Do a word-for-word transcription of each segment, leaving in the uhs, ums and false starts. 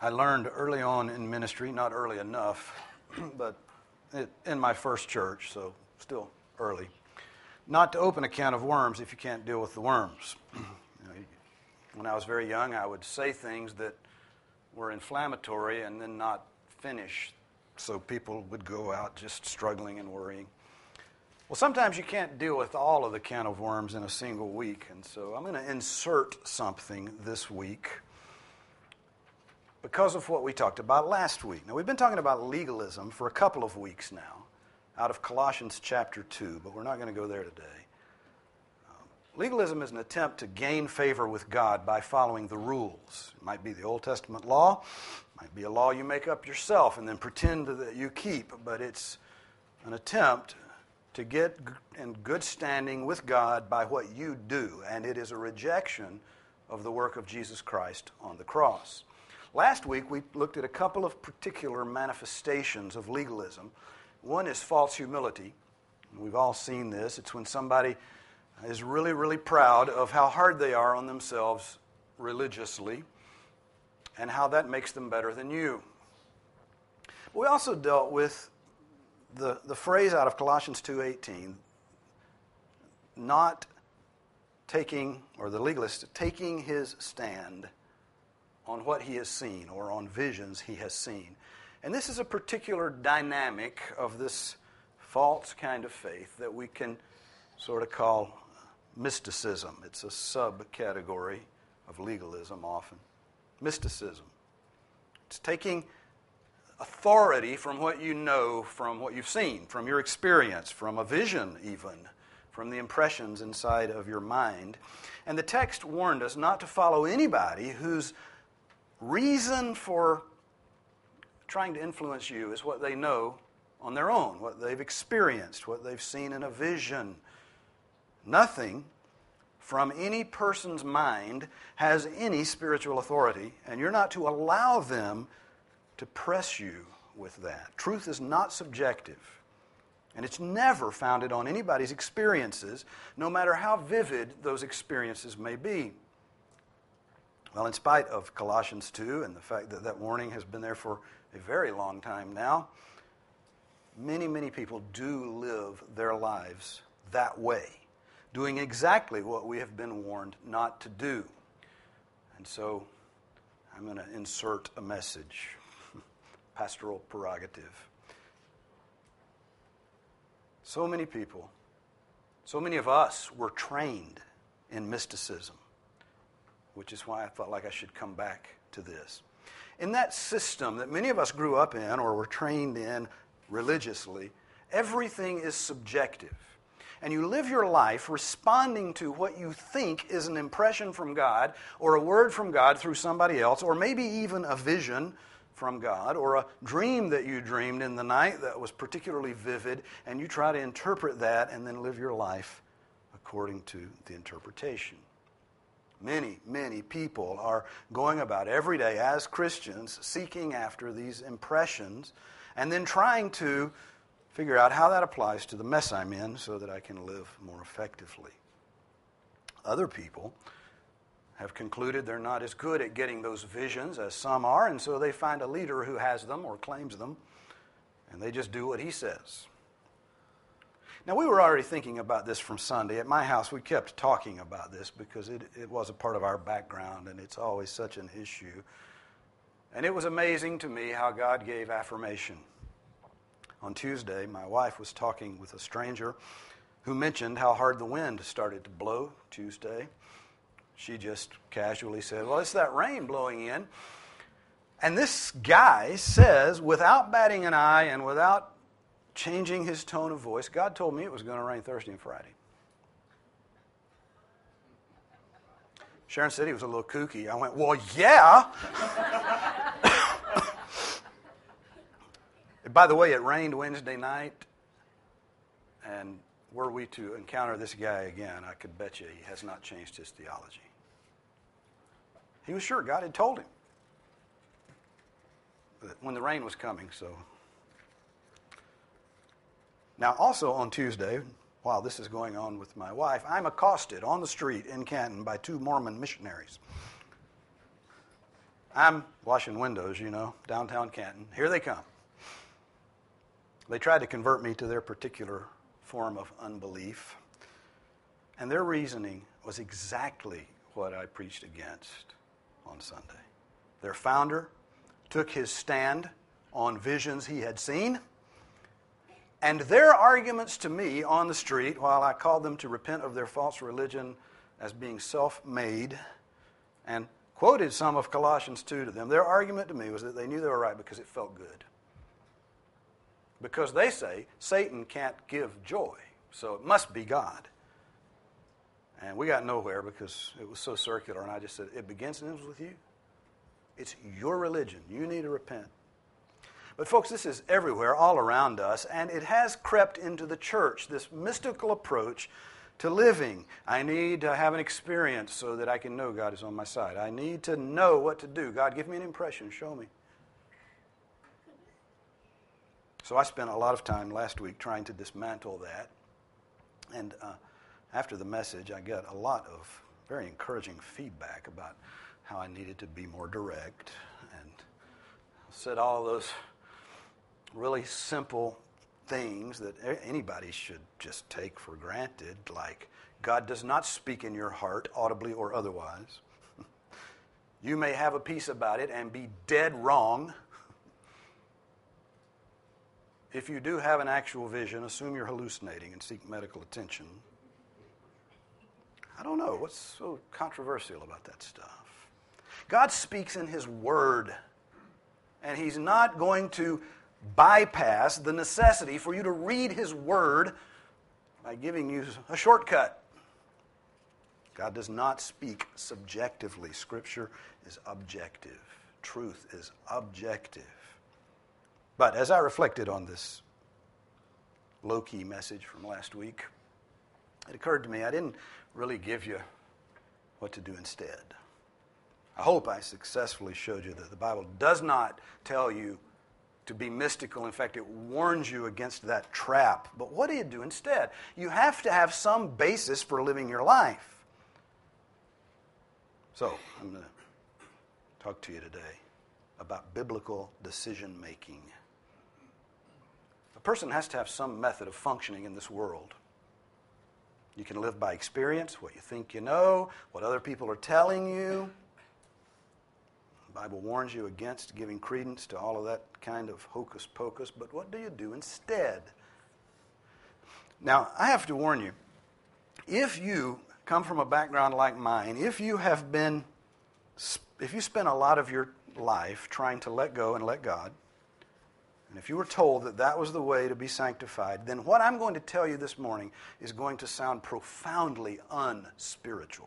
I learned early on in ministry, not early enough, but it, in my first church, so still early, not to open a can of worms if you can't deal with the worms. You know, when I was very young, I would say things that were inflammatory and then not finish, so people would go out just struggling and worrying. Well, sometimes you can't deal with all of the can of worms in a single week, and so I'm going to insert something this week because of what we talked about last week. Now, we've been talking about legalism for a couple of weeks now out of Colossians chapter two, but we're not going to go there today. Um, legalism is an attempt to gain favor with God by following the rules. It might be the Old Testament law, it might be a law you make up yourself and then pretend that you keep, but it's an attempt to get in good standing with God by what you do, and it is a rejection of the work of Jesus Christ on the cross. Last week, we looked at a couple of particular manifestations of legalism. One is false humility. We've all seen this. It's when somebody is really, really proud of how hard they are on themselves religiously and how that makes them better than you. We also dealt with the, the phrase out of Colossians two eighteen, not taking, or the legalist, taking his stand on what he has seen or on visions he has seen. And this is a particular dynamic of this false kind of faith that we can sort of call mysticism. It's a subcategory of legalism often. Mysticism. It's taking authority from what you know, from what you've seen, from your experience, from a vision even, from the impressions inside of your mind. And the text warned us not to follow anybody whose reason for trying to influence you is what they know on their own, what they've experienced, what they've seen in a vision. Nothing from any person's mind has any spiritual authority, and you're not to allow them to press you with that. Truth is not subjective, and it's never founded on anybody's experiences, no matter how vivid those experiences may be. Well, in spite of Colossians two and the fact that that warning has been there for a very long time now, many, many people do live their lives that way, doing exactly what we have been warned not to do. And so I'm going to insert a message. Pastoral prerogative. So many people, so many of us were trained in mysticism, which is why I felt like I should come back to this. In that system that many of us grew up in or were trained in religiously, everything is subjective. And you live your life responding to what you think is an impression from God or a word from God through somebody else, or maybe even a vision from God, or a dream that you dreamed in the night that was particularly vivid, and you try to interpret that and then live your life according to the interpretation. Many, many people are going about every day as Christians seeking after these impressions and then trying to figure out how that applies to the mess I'm in so that I can live more effectively. Other people have concluded they're not as good at getting those visions as some are, and so they find a leader who has them or claims them, and they just do what he says. Now, we were already thinking about this from Sunday. At my house, we kept talking about this because it, it was a part of our background, and it's always such an issue. And it was amazing to me how God gave affirmation. On Tuesday, my wife was talking with a stranger who mentioned how hard the wind started to blow Tuesday. She just casually said, well, it's that rain blowing in. And this guy says, without batting an eye and without changing his tone of voice, God told me it was going to rain Thursday and Friday. Sharon said he was a little kooky. I went, well, yeah. By the way, it rained Wednesday night, and were we to encounter this guy again, I could bet you he has not changed his theology. He was sure God had told him when the rain was coming. So now, also on Tuesday, while this is going on with my wife, I'm accosted on the street in Canton by two Mormon missionaries. I'm washing windows, you know, downtown Canton. Here they come. They tried to convert me to their particular form of unbelief. And their reasoning was exactly what I preached against on Sunday. Their founder took his stand on visions he had seen, and their arguments to me on the street, while I called them to repent of their false religion as being self-made, and quoted some of Colossians two to them, their argument to me was that they knew they were right because it felt good. Because they say Satan can't give joy, so it must be God. And we got nowhere because it was so circular, and I just said, it begins and ends with you. It's your religion. You need to repent. But folks, this is everywhere, all around us, and it has crept into the church, this mystical approach to living. I need to have an experience so that I can know God is on my side. I need to know what to do. God, give me an impression. Show me. So I spent a lot of time last week trying to dismantle that. And uh, after the message, I got a lot of very encouraging feedback about how I needed to be more direct, and said all of those really simple things that anybody should just take for granted, like God does not speak in your heart, audibly or otherwise. You may have a peace about it and be dead wrong. If you do have an actual vision, assume you're hallucinating and seek medical attention. I don't know. What's so controversial about that stuff? God speaks in His Word, and He's not going to bypass the necessity for you to read His Word by giving you a shortcut. God does not speak subjectively. Scripture is objective. Truth is objective. But as I reflected on this low-key message from last week, it occurred to me I didn't really give you what to do instead. I hope I successfully showed you that the Bible does not tell you to be mystical. In fact, it warns you against that trap. But what do you do instead? You have to have some basis for living your life. So, I'm going to talk to you today about biblical decision-making. A person has to have some method of functioning in this world. You can live by experience, what you think you know, what other people are telling you. The Bible warns you against giving credence to all of that kind of hocus pocus, but what do you do instead? Now, I have to warn you, if you come from a background like mine, if you have been, if you spent a lot of your life trying to let go and let God, and if you were told that that was the way to be sanctified, then what I'm going to tell you this morning is going to sound profoundly unspiritual.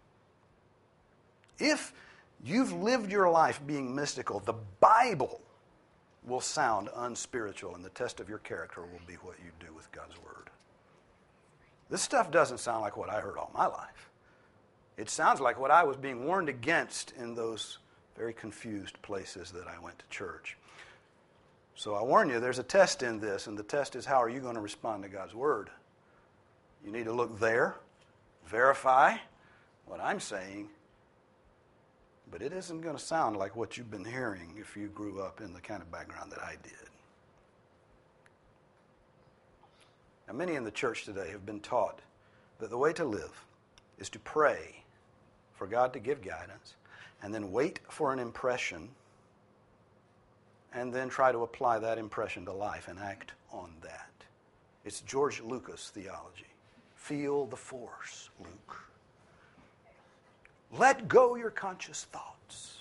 If you've lived your life being mystical, the Bible will sound unspiritual, and the test of your character will be what you do with God's Word. This stuff doesn't sound like what I heard all my life. It sounds like what I was being warned against in those very confused places that I went to church. So I warn you, there's a test in this, and the test is, how are you going to respond to God's Word? You need to look there, verify what I'm saying, but it isn't going to sound like what you've been hearing if you grew up in the kind of background that I did. Now, many in the church today have been taught that the way to live is to pray for God to give guidance, and then wait for an impression, and then try to apply that impression to life and act on that. It's George Lucas theology. Feel the force, Luke. Let go your conscious thoughts.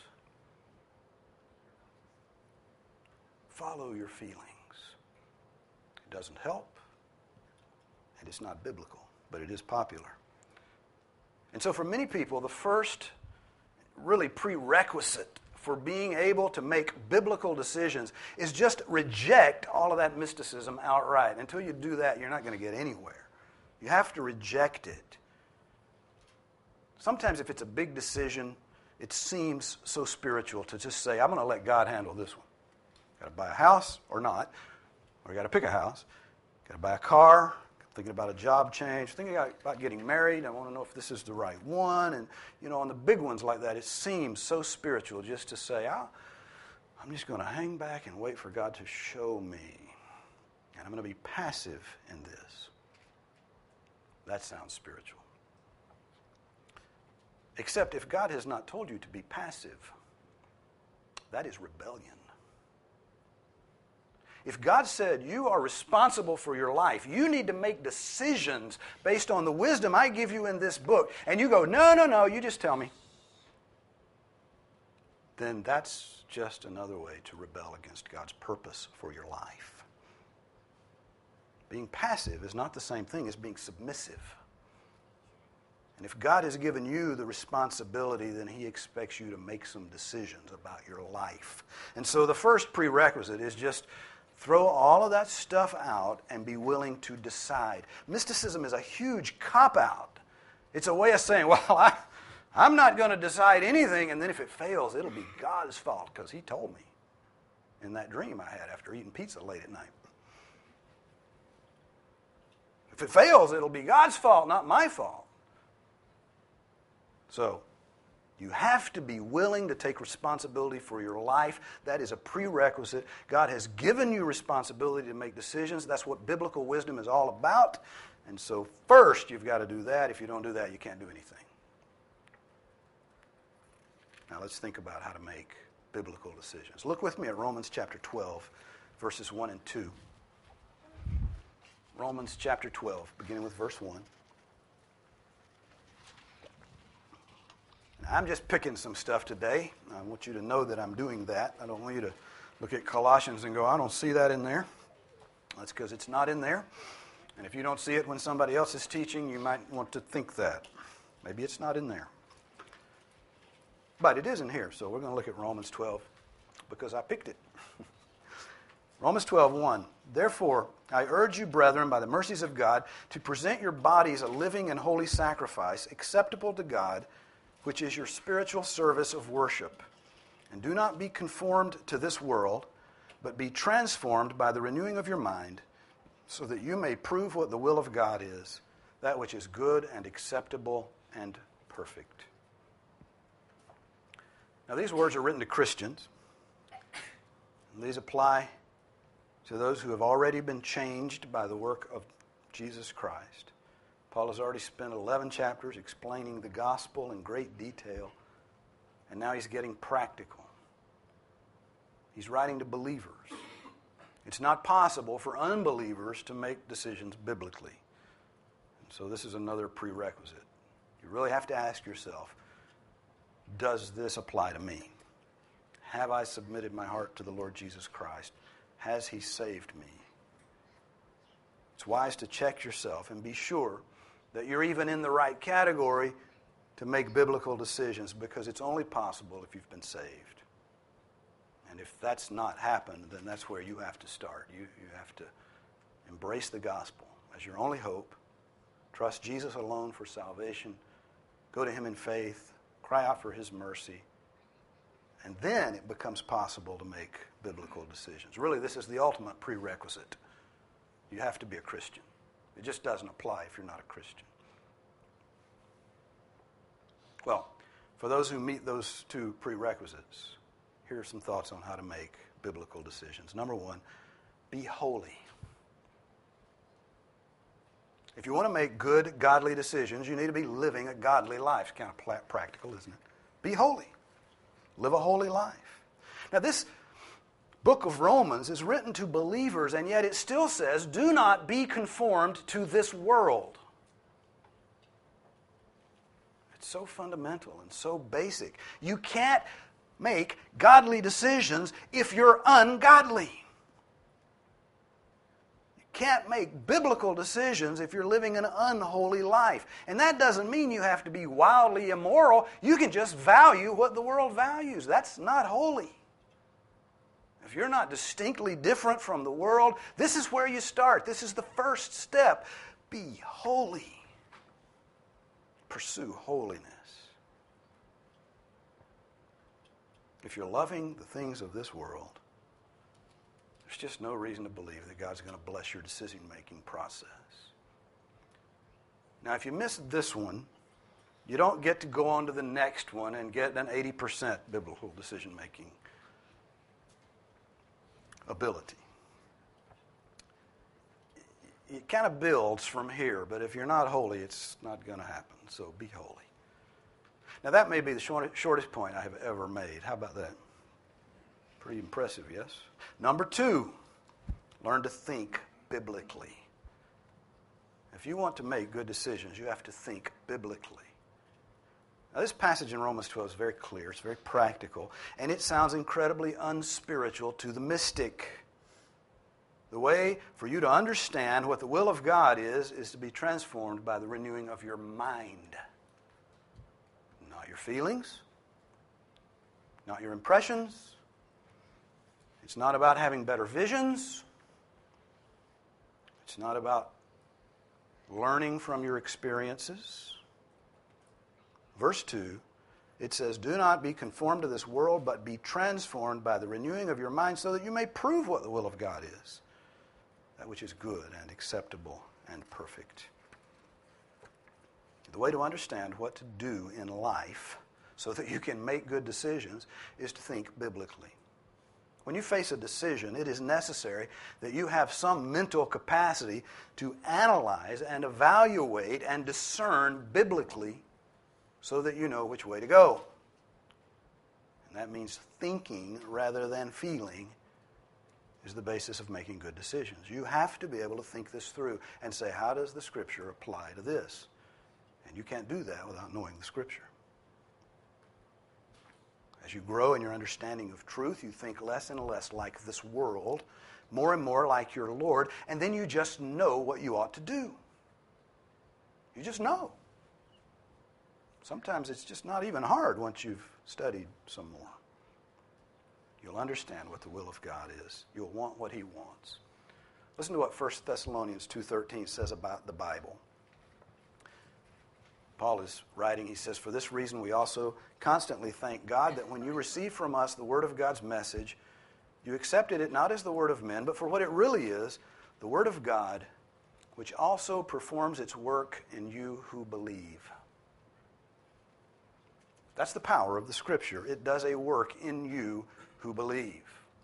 Follow your feelings. It doesn't help, and it's not biblical, but it is popular. And so for many people, the first really prerequisite for being able to make biblical decisions is just reject all of that mysticism outright. Until you do that, you're not going to get anywhere. You have to reject it. Sometimes if it's a big decision, it seems so spiritual to just say, I'm going to let God handle this one. Got to buy a house or not, or you got to pick a house. Got to buy a car, thinking about a job change, thinking about getting married. I want to know if this is the right one. And, you know, on the big ones like that, it seems so spiritual just to say, I'll, I'm just going to hang back and wait for God to show me. And I'm going to be passive in this. That sounds spiritual. Except if God has not told you to be passive, that is rebellion. If God said you are responsible for your life, you need to make decisions based on the wisdom I give you in this book, and you go, no, no, no, you just tell me, then that's just another way to rebel against God's purpose for your life. Being passive is not the same thing as being submissive. And if God has given you the responsibility, then He expects you to make some decisions about your life. And so the first prerequisite is just throw all of that stuff out and be willing to decide. Mysticism is a huge cop-out. It's a way of saying, well, I, I'm not going to decide anything, and then if it fails, it'll be God's fault because He told me in that dream I had after eating pizza late at night. If it fails, it'll be God's fault, not my fault. So, you have to be willing to take responsibility for your life. That is a prerequisite. God has given you responsibility to make decisions. That's what biblical wisdom is all about. And so first, you've got to do that. If you don't do that, you can't do anything. Now let's think about how to make biblical decisions. Look with me at Romans chapter twelve, verses one and two. Romans chapter twelve, beginning with verse one. I'm just picking some stuff today. I want you to know that I'm doing that. I don't want you to look at Colossians and go, I don't see that in there. That's because it's not in there. And if you don't see it when somebody else is teaching, you might want to think that. Maybe it's not in there. But it is in here, so we're going to look at Romans twelve because I picked it. Romans twelve, one. Therefore, I urge you, brethren, by the mercies of God, to present your bodies a living and holy sacrifice, acceptable to God, which is your spiritual service of worship. And do not be conformed to this world, but be transformed by the renewing of your mind, so that you may prove what the will of God is, that which is good and acceptable and perfect. Now, these words are written to Christians. And these apply to those who have already been changed by the work of Jesus Christ. Paul has already spent eleven chapters explaining the gospel in great detail, and now he's getting practical. He's writing to believers. It's not possible for unbelievers to make decisions biblically. And so this is another prerequisite. You really have to ask yourself, does this apply to me? Have I submitted my heart to the Lord Jesus Christ? Has He saved me? It's wise to check yourself and be sure that you're even in the right category to make biblical decisions, because it's only possible if you've been saved. And if that's not happened, then that's where you have to start. You, you have to embrace the gospel as your only hope. Trust Jesus alone for salvation. Go to Him in faith. Cry out for His mercy. And then it becomes possible to make biblical decisions. Really, this is the ultimate prerequisite. You have to be a Christian. It just doesn't apply if you're not a Christian. Well, for those who meet those two prerequisites, here are some thoughts on how to make biblical decisions. Number one, be holy. If you want to make good, godly decisions, you need to be living a godly life. It's kind of practical, isn't it? Be holy. Live a holy life. Now, this book of Romans is written to believers, and yet it still says, do not be conformed to this world. It's so fundamental and so basic. You can't make godly decisions if you're ungodly. You can't make biblical decisions if you're living an unholy life. And that doesn't mean you have to be wildly immoral. You can just value what the world values. That's not holy. If you're not distinctly different from the world, this is where you start. This is the first step. Be holy. Pursue holiness. If you're loving the things of this world, there's just no reason to believe that God's going to bless your decision-making process. Now, if you miss this one, you don't get to go on to the next one and get an eighty percent biblical decision-making ability. It kind of builds from here, but if you're not holy, it's not going to happen. So be holy. Now, that may be the short, shortest point I have ever made. How about that? Pretty impressive, yes? Number two, learn to think biblically. If you want to make good decisions, you have to think biblically. Now, this passage in Romans twelve is very clear. It's very practical. And it sounds incredibly unspiritual to the mystic. The way for you to understand what the will of God is, is to be transformed by the renewing of your mind. Not your feelings. Not your impressions. It's not about having better visions. It's not about learning from your experiences. Verse two, it says, do not be conformed to this world, but be transformed by the renewing of your mind so that you may prove what the will of God is, that which is good and acceptable and perfect. The way to understand what to do in life so that you can make good decisions is to think biblically. When you face a decision, it is necessary that you have some mental capacity to analyze and evaluate and discern biblically so that you know which way to go. And that means thinking rather than feeling is the basis of making good decisions. You have to be able to think this through and say, how does the Scripture apply to this? And you can't do that without knowing the Scripture. As you grow in your understanding of truth, you think less and less like this world, more and more like your Lord, and then you just know what you ought to do. You just know. Sometimes it's just not even hard once you've studied some more. You'll understand what the will of God is. You'll want what He wants. Listen to what First Thessalonians two thirteen says about the Bible. Paul is writing, he says, for this reason we also constantly thank God that when you receive from us the word of God's message, you accepted it not as the word of men, but for what it really is, the word of God, which also performs its work in you who believe. That's the power of the Scripture. It does a work in you who believe.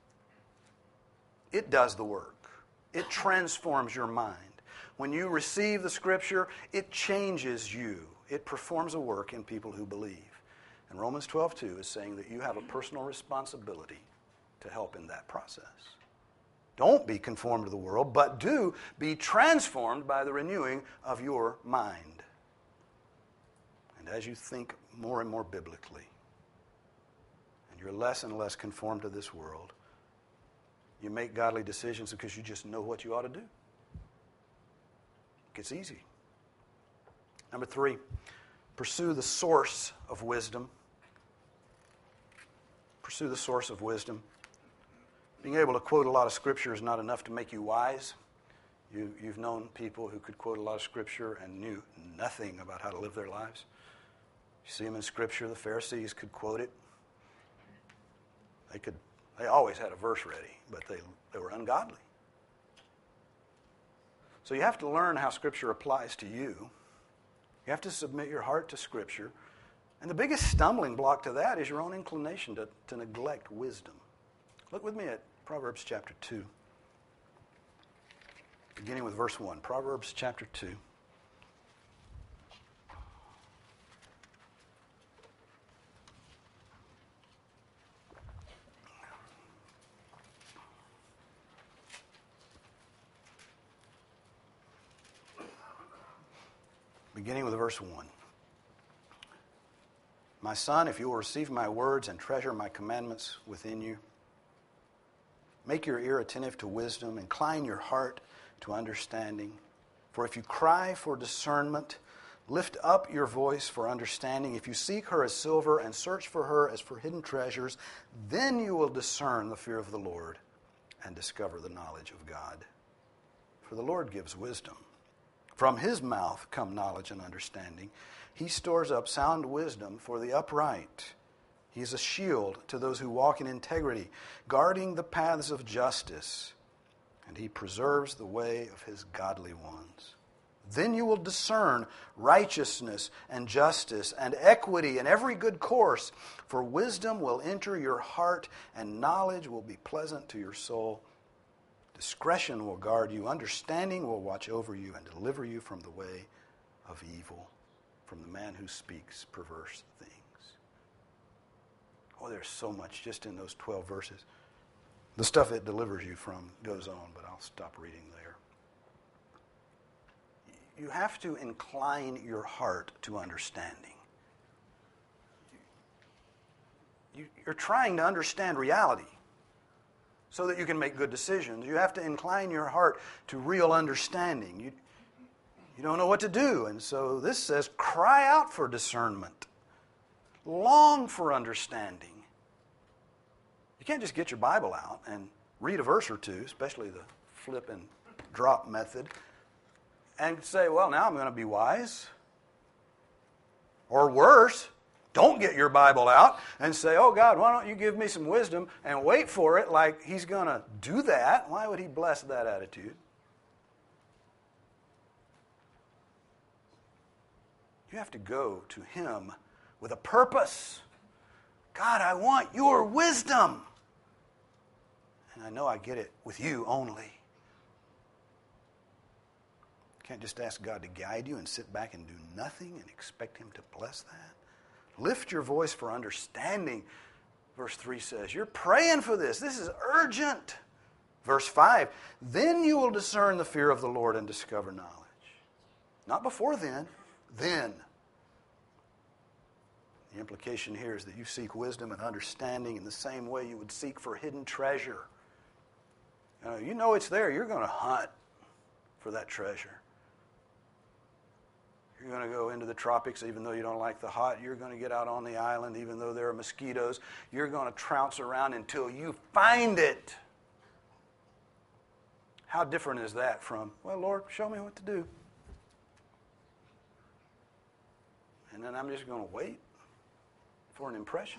It does the work. It transforms your mind. When you receive the Scripture, it changes you. It performs a work in people who believe. And Romans twelve two is saying that you have a personal responsibility to help in that process. Don't be conformed to the world, but do be transformed by the renewing of your mind. And as you think more and more biblically, and you're less and less conformed to this world, you make godly decisions because you just know what you ought to do. It gets easy. Number three, pursue the source of wisdom. Pursue the source of wisdom. Being able to quote a lot of Scripture is not enough to make you wise. You, you've known people who could quote a lot of Scripture and knew nothing about how to live their lives. You see them in Scripture. The Pharisees could quote it. They could. They always had a verse ready, but they, they were ungodly. So you have to learn how Scripture applies to you. You have to submit your heart to Scripture. And the biggest stumbling block to that is your own inclination to, to neglect wisdom. Look with me at Proverbs chapter two. Beginning with verse one. Proverbs chapter two. Beginning with verse one. My son, if you will receive my words and treasure my commandments within you, make your ear attentive to wisdom, incline your heart to understanding. For if you cry for discernment, lift up your voice for understanding. If you seek her as silver and search for her as for hidden treasures, then you will discern the fear of the Lord and discover the knowledge of God. For the Lord gives wisdom. From his mouth come knowledge and understanding. He stores up sound wisdom for the upright. He is a shield to those who walk in integrity, guarding the paths of justice. And he preserves the way of his godly ones. Then you will discern righteousness and justice and equity and every good course, for wisdom will enter your heart and knowledge will be pleasant to your soul. Discretion will guard you, understanding will watch over you and deliver you from the way of evil, from the man who speaks perverse things. Oh, there's so much just in those twelve verses. The stuff it delivers you from goes on, but I'll stop reading there. You have to incline your heart to understanding. You, you're trying to understand reality so that you can make good decisions. You have to incline your heart to real understanding. You, you don't know what to do, and so this says, cry out for discernment. Long for understanding. You can't just get your Bible out and read a verse or two, especially the flip and drop method, and say, well, now I'm going to be wise. Or worse, don't get your Bible out and say, oh, God, why don't you give me some wisdom, and wait for it like he's going to do that. Why would he bless that attitude? You have to go to him with a purpose. God, I want your wisdom. And I know I get it with you only. You can't just ask God to guide you and sit back and do nothing and expect him to bless that. Lift your voice for understanding. Verse three says, you're praying for this. This is urgent. Verse five, then you will discern the fear of the Lord and discover knowledge. Not before then, then. The implication here is that you seek wisdom and understanding in the same way you would seek for hidden treasure. You know, you know it's there. You're going to hunt for that treasure. You're going to go into the tropics even though you don't like the hot. You're going to get out on the island even though there are mosquitoes. You're going to trounce around until you find it. How different is that from, well, Lord, show me what to do. And then I'm just going to wait for an impression.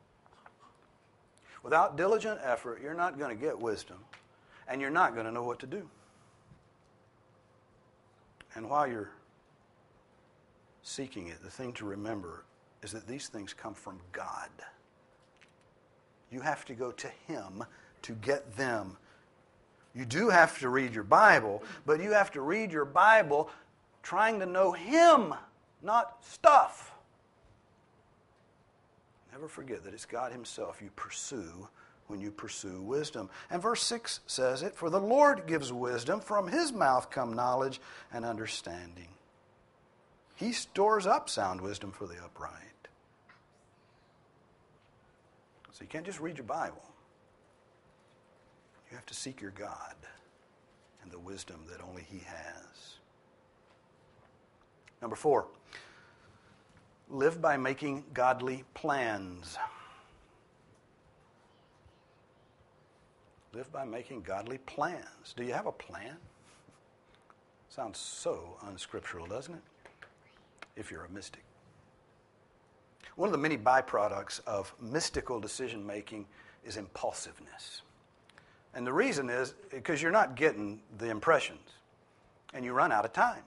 Without diligent effort, you're not going to get wisdom, and you're not going to know what to do. And while you're seeking it, the thing to remember is that these things come from God. You have to go to him to get them. You do have to read your Bible, but you have to read your Bible trying to know him, not stuff. Never forget that it's God himself you pursue when you pursue wisdom. And verse six says it, for the Lord gives wisdom, from his mouth come knowledge and understanding. He stores up sound wisdom for the upright. So you can't just read your Bible. You have to seek your God and the wisdom that only he has. Number four. Live by making godly plans. Live by making godly plans. Do you have a plan? Sounds so unscriptural, doesn't it? If you're a mystic. One of the many byproducts of mystical decision making is impulsiveness. And the reason is because you're not getting the impressions and you run out of time.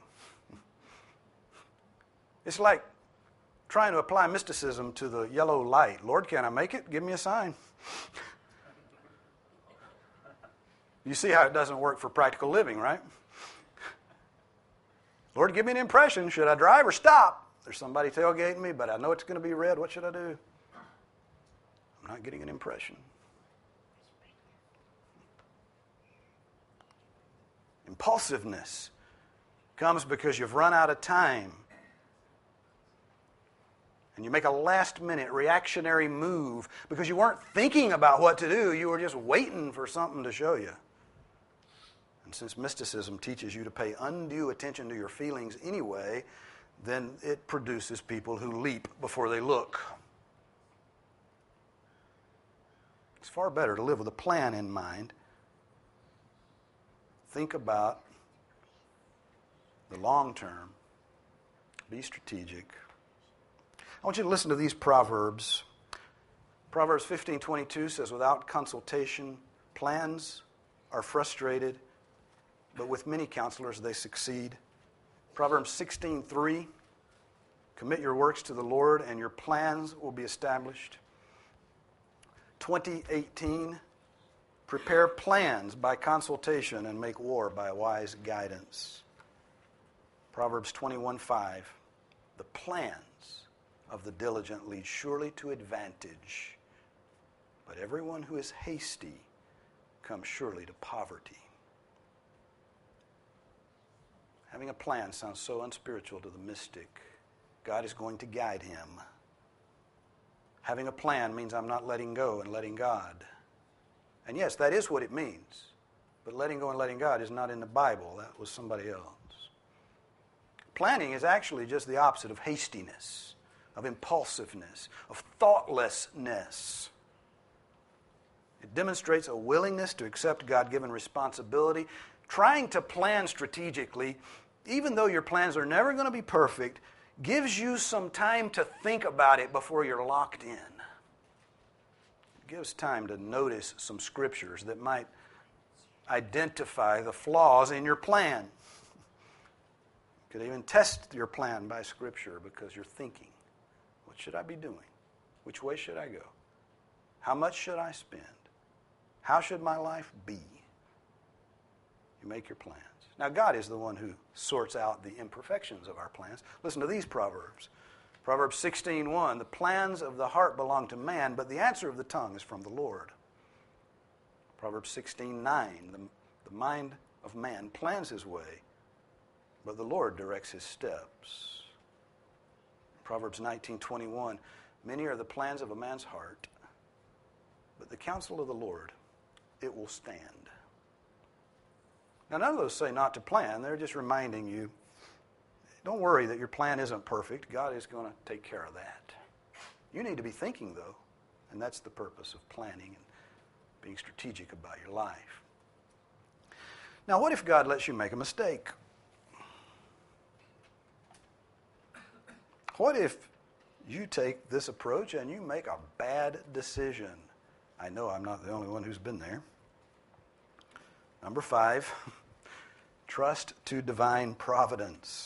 It's like trying to apply mysticism to the yellow light. Lord, can I make it? Give me a sign. You see how it doesn't work for practical living, right? Lord, give me an impression. Should I drive or stop? There's somebody tailgating me, but I know it's going to be red. What should I do? I'm not getting an impression. Impulsiveness comes because you've run out of time. And you make a last-minute reactionary move because you weren't thinking about what to do. You were just waiting for something to show you. And since mysticism teaches you to pay undue attention to your feelings anyway, then it produces people who leap before they look. It's far better to live with a plan in mind. Think about the long term. Be strategic. I want you to listen to these proverbs. Proverbs fifteen twenty-two says, without consultation, plans are frustrated, but with many counselors they succeed. Proverbs sixteen three, commit your works to the Lord and your plans will be established. twenty eighteen, prepare plans by consultation and make war by wise guidance. Proverbs twenty-one five, the plans of the diligent lead surely to advantage, but everyone who is hasty comes surely to poverty. Having a plan sounds so unspiritual to the mystic. God is going to guide him. Having a plan means I'm not letting go and letting God. And yes, that is what it means. But letting go and letting God is not in the Bible. That was somebody else. Planning is actually just the opposite of hastiness, of impulsiveness, of thoughtlessness. It demonstrates a willingness to accept God-given responsibility. Trying to plan strategically, even though your plans are never going to be perfect, gives you some time to think about it before you're locked in. It gives time to notice some scriptures that might identify the flaws in your plan. You could even test your plan by scripture because you're thinking, what should I be doing? Which way should I go? How much should I spend? How should my life be? You make your plans. Now, God is the one who sorts out the imperfections of our plans. Listen to these Proverbs. Proverbs sixteen one, the plans of the heart belong to man, but the answer of the tongue is from the Lord. Proverbs sixteen nine, the, the mind of man plans his way, but the Lord directs his steps. Proverbs nineteen twenty-one, many are the plans of a man's heart, but the counsel of the Lord, it will stand. Now, none of those say not to plan. They're just reminding you, don't worry that your plan isn't perfect. God is going to take care of that. You need to be thinking, though, and that's the purpose of planning and being strategic about your life. Now, what if God lets you make a mistake? What if you take this approach and you make a bad decision? I know I'm not the only one who's been there. Number five, trust to divine providence.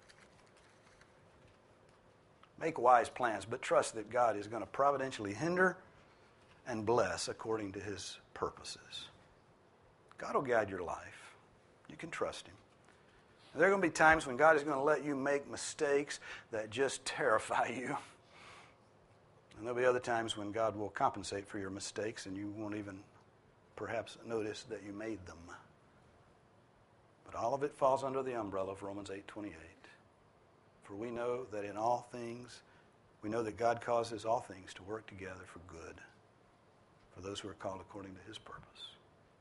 Make wise plans, but trust that God is going to providentially hinder and bless according to his purposes. God will guide your life. You can trust him. There are going to be times when God is going to let you make mistakes that just terrify you. And there'll be other times when God will compensate for your mistakes and you won't even perhaps notice that you made them. But all of it falls under the umbrella of Romans eight twenty-eight. For we know that in all things, we know that God causes all things to work together for good, for those who are called according to his purpose.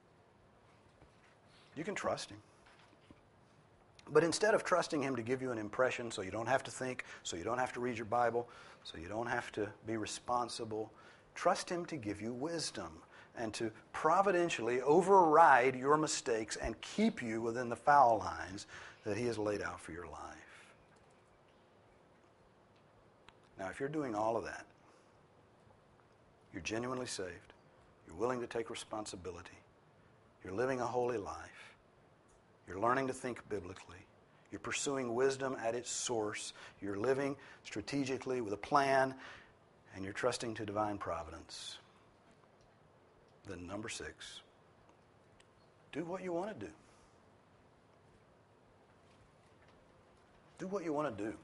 You can trust him. But instead of trusting him to give you an impression so you don't have to think, so you don't have to read your Bible, so you don't have to be responsible, trust him to give you wisdom and to providentially override your mistakes and keep you within the foul lines that he has laid out for your life. Now, if you're doing all of that, you're genuinely saved, you're willing to take responsibility, you're living a holy life, you're learning to think biblically, you're pursuing wisdom at its source, you're living strategically with a plan, and you're trusting to divine providence, then number six, do what you want to do. Do what you want to do.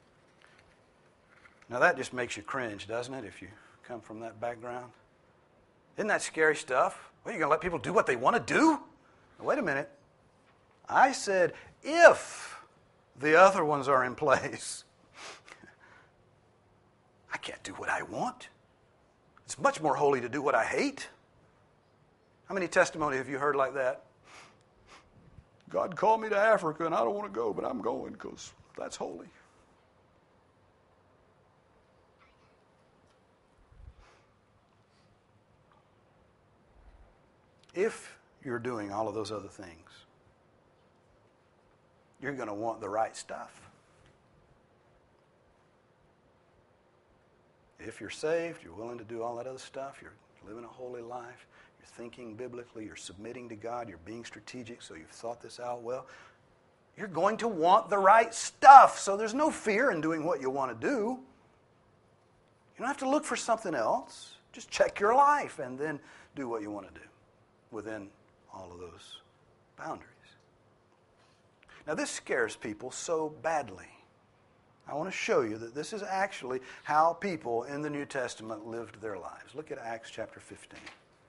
Now that just makes you cringe, doesn't it, if you come from that background? Isn't that scary stuff? Well, you're going to let people do what they want to do? Now, wait a minute. I said if the other ones are in place. I can't do what I want. It's much more holy to do what I hate. How many testimonies have you heard like that? God called me to Africa and I don't want to go, but I'm going because that's holy. If you're doing all of those other things, you're going to want the right stuff. If you're saved, you're willing to do all that other stuff, you're living a holy life, you're thinking biblically, you're submitting to God, you're being strategic, so you've thought this out well, You're going to want the right stuff, so there's no fear in doing what you want to do. You don't have to look for something else. Just check your life and then do what you want to do within all of those boundaries. Now, this scares people so badly. I want to show you that this is actually how people in the New Testament lived their lives. Look at Acts chapter fifteen.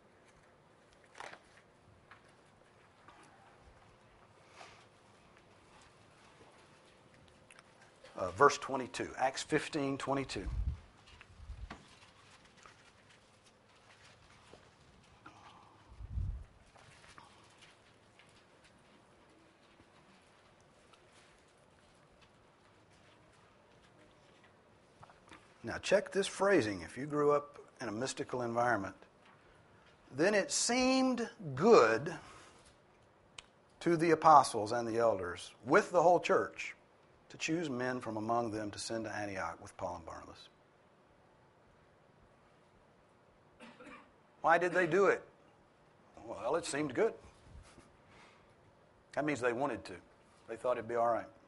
Uh, verse twenty-two, Acts fifteen, twenty-two. Now check this phrasing. If you grew up in a mystical environment, then it seemed good to the apostles and the elders with the whole church to choose men from among them to send to Antioch with Paul and Barnabas. Why did they do it? Well, it seemed good. That means they wanted to. They thought it'd be all right.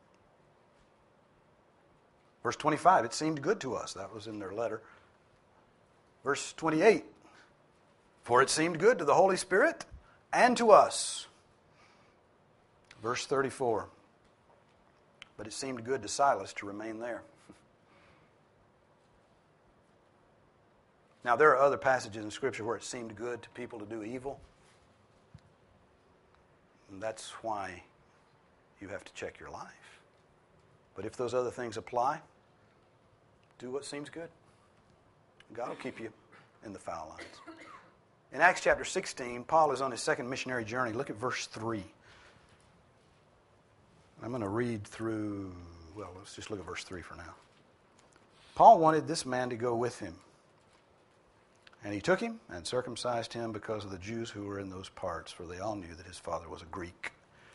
Verse twenty-five, it seemed good to us. That was in their letter. Verse twenty-eight, for it seemed good to the Holy Spirit and to us. Verse thirty-four, but it seemed good to Silas to remain there. Now, there are other passages in Scripture where it seemed good to people to do evil. And that's why you have to check your life. But if those other things apply, do what seems good. God will keep you in the foul lines. In Acts chapter sixteen, Paul is on his second missionary journey. Look at verse three. I'm going to read through, well, let's just look at verse three for now. Paul wanted this man to go with him. And he took him and circumcised him because of the Jews who were in those parts, for they all knew that his father was a Greek.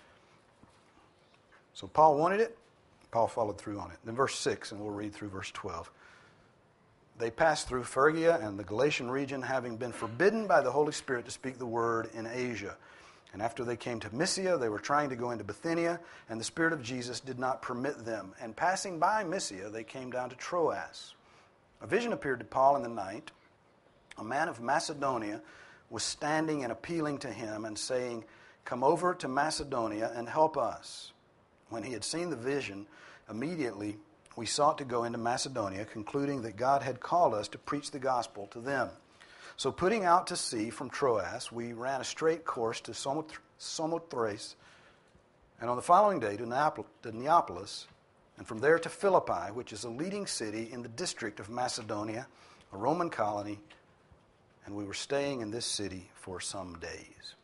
So Paul wanted it. Paul followed through on it. Then verse six, and we'll read through verse twelve. They passed through Phrygia and the Galatian region, having been forbidden by the Holy Spirit to speak the word in Asia. And after they came to Mysia, they were trying to go into Bithynia, and the Spirit of Jesus did not permit them. And passing by Mysia, they came down to Troas. A vision appeared to Paul in the night. A man of Macedonia was standing and appealing to him and saying, "Come over to Macedonia and help us." When he had seen the vision, immediately we sought to go into Macedonia, concluding that God had called us to preach the gospel to them. So putting out to sea from Troas, we ran a straight course to Samothrace, and on the following day to Neapolis, and from there to Philippi, which is a leading city in the district of Macedonia, a Roman colony, and we were staying in this city for some days.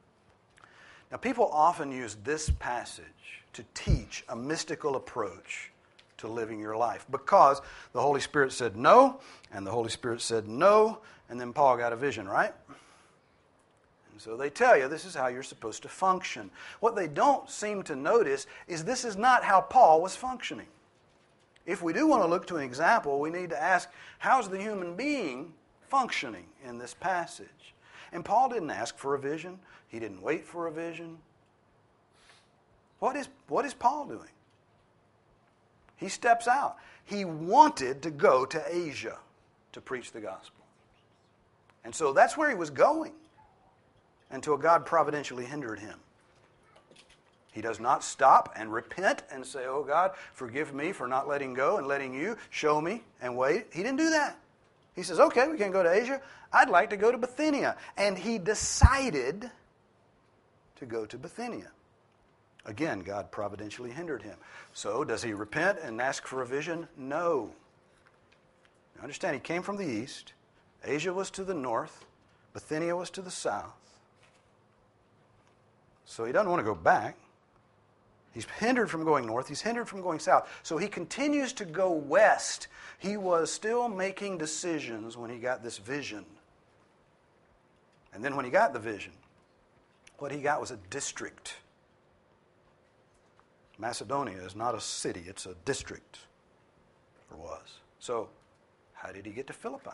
Now, people often use this passage to teach a mystical approach to living your life because the Holy Spirit said no, and the Holy Spirit said no, and then Paul got a vision, right? And so they tell you this is how you're supposed to function. What they don't seem to notice is this is not how Paul was functioning. If we do want to look to an example, we need to ask, how's the human being functioning in this passage? And Paul didn't ask for a vision. He didn't wait for a vision. What is, what is Paul doing? He steps out. He wanted to go to Asia to preach the gospel. And so that's where he was going until God providentially hindered him. He does not stop and repent and say, "Oh God, forgive me for not letting go and letting you show me and wait." He didn't do that. He says, "Okay, we can go to Asia. I'd like to go to Bithynia." And he decided to go to Bithynia. Again, God providentially hindered him. So, does he repent and ask for a vision? No. Now, understand, he came from the east. Asia was to the north. Bithynia was to the south. So he doesn't want to go back. He's hindered from going north. He's hindered from going south. So he continues to go west. He was still making decisions when he got this vision. And then when he got the vision, what he got was a district. Macedonia is not a city, it's a district, or was. So, how did he get to Philippi?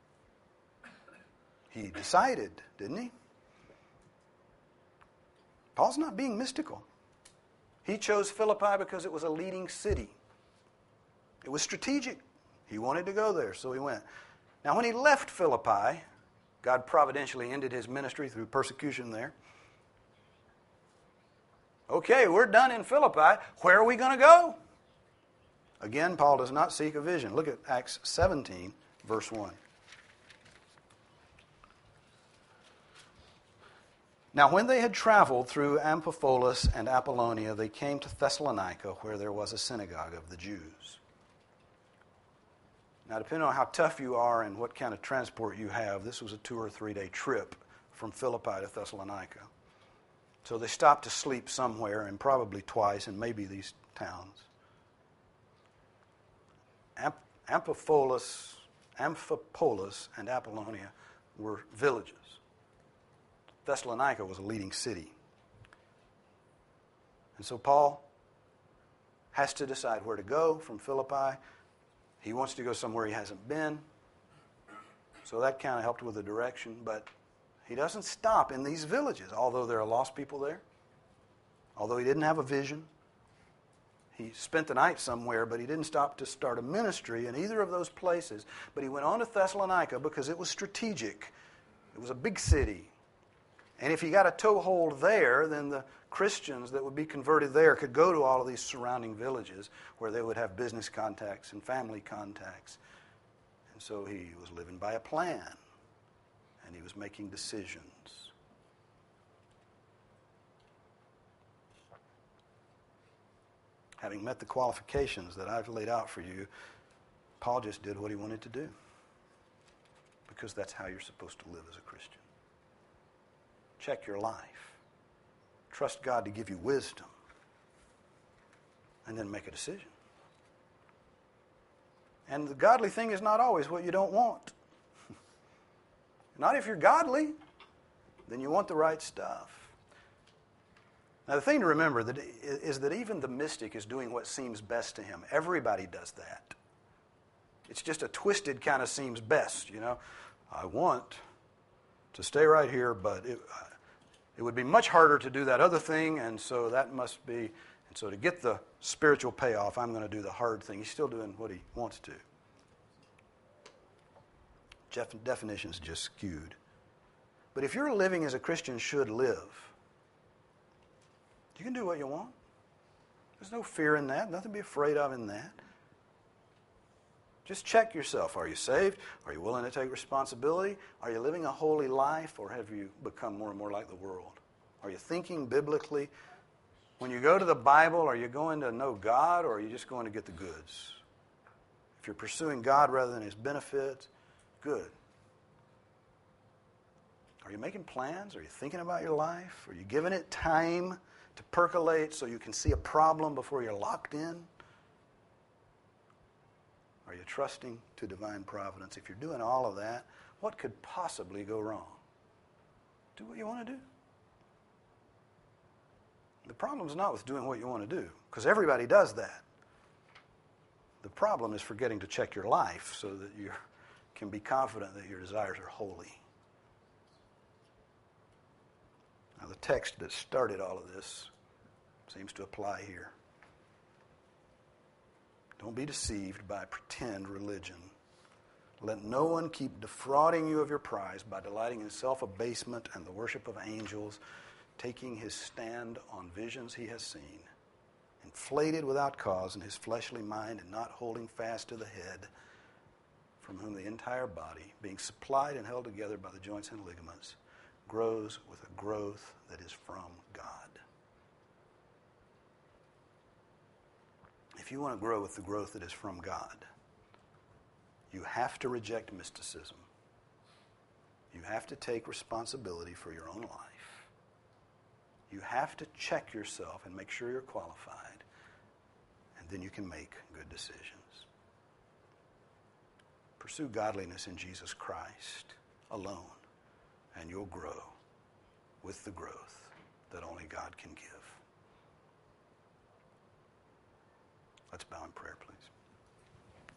He decided, didn't he? Paul's not being mystical. He chose Philippi because it was a leading city. It was strategic. He wanted to go there, so he went. Now, when he left Philippi, God providentially ended his ministry through persecution there. Okay, we're done in Philippi. Where are we going to go? Again, Paul does not seek a vision. Look at Acts seventeen, verse one. Now, when they had traveled through Amphipolis and Apollonia, they came to Thessalonica, where there was a synagogue of the Jews. Now, depending on how tough you are and what kind of transport you have, this was a two or three day trip from Philippi to Thessalonica. So they stopped to sleep somewhere, and probably twice, in maybe these towns. Amp- Amphipolis, Amphipolis and Apollonia were villages. Thessalonica was a leading city. And so Paul has to decide where to go from Philippi. He wants to go somewhere he hasn't been. So that kind of helped with the direction. But he doesn't stop in these villages, although there are lost people there. Although he didn't have a vision. He spent the night somewhere, but he didn't stop to start a ministry in either of those places. But he went on to Thessalonica because it was strategic. It was a big city. And if he got a toehold there, then the Christians that would be converted there could go to all of these surrounding villages where they would have business contacts and family contacts. And so he was living by a plan, and he was making decisions. Having met the qualifications that I've laid out for you, Paul just did what he wanted to do. Because that's how you're supposed to live as a Christian. Check your life. Trust God to give you wisdom. And then make a decision. And the godly thing is not always what you don't want. Not if you're godly, then you want the right stuff. Now the thing to remember that is that even the mystic is doing what seems best to him. Everybody does that. It's just a twisted kind of seems best, you know. I want to stay right here, but it, it would be much harder to do that other thing, and so that must be, and so to get the spiritual payoff, I'm going to do the hard thing. He's still doing what he wants to. Jeff, definition's just skewed. But if you're living as a Christian should live, you can do what you want. There's no fear in that, nothing to be afraid of in that. Just check yourself. Are you saved? Are you willing to take responsibility? Are you living a holy life, or have you become more and more like the world? Are you thinking biblically? When you go to the Bible, are you going to know God, or are you just going to get the goods? If you're pursuing God rather than His benefits, good. Are you making plans? Are you thinking about your life? Are you giving it time to percolate so you can see a problem before you're locked in? Are you trusting to divine providence? If you're doing all of that, what could possibly go wrong? Do what you want to do. The problem's not with doing what you want to do, because everybody does that. The problem is forgetting to check your life so that you can be confident that your desires are holy. Now, the text that started all of this seems to apply here. Don't be deceived by pretend religion. Let no one keep defrauding you of your prize by delighting in self-abasement and the worship of angels, taking his stand on visions he has seen, inflated without cause in his fleshly mind and not holding fast to the head, from whom the entire body, being supplied and held together by the joints and ligaments, grows with a growth that is from God. If you want to grow with the growth that is from God, you have to reject mysticism. You have to take responsibility for your own life. You have to check yourself and make sure you're qualified, and then you can make good decisions. Pursue godliness in Jesus Christ alone, and you'll grow with the growth that only God can give. Let's bow in prayer, please.